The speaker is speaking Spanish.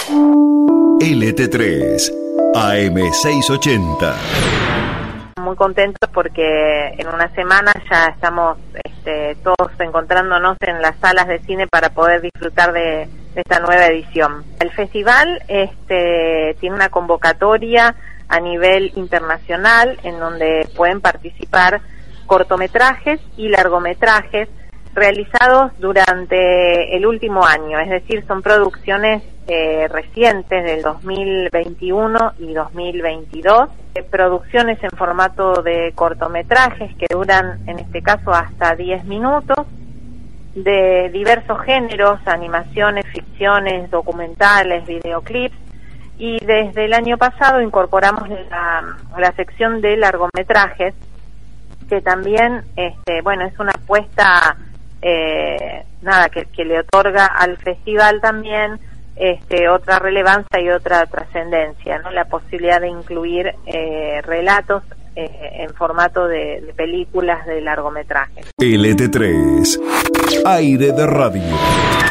LT3 AM680. Muy contentos porque en una semana ya estamos todos encontrándonos en las salas de cine para poder disfrutar de esta nueva edición. El festival tiene una convocatoria a nivel internacional en donde pueden participar cortometrajes y largometrajes realizados durante el último año, es decir, son producciones recientes del 2021 y 2022, producciones en formato de cortometrajes que duran, en este caso, hasta 10 minutos, de diversos géneros, animaciones, ficciones, documentales, videoclips, y desde el año pasado incorporamos la sección de largometrajes, que también, es una apuesta que le otorga al festival también otra relevancia y otra trascendencia, ¿no? La posibilidad de incluir relatos en formato de películas de largometraje. LT3, aire de radio.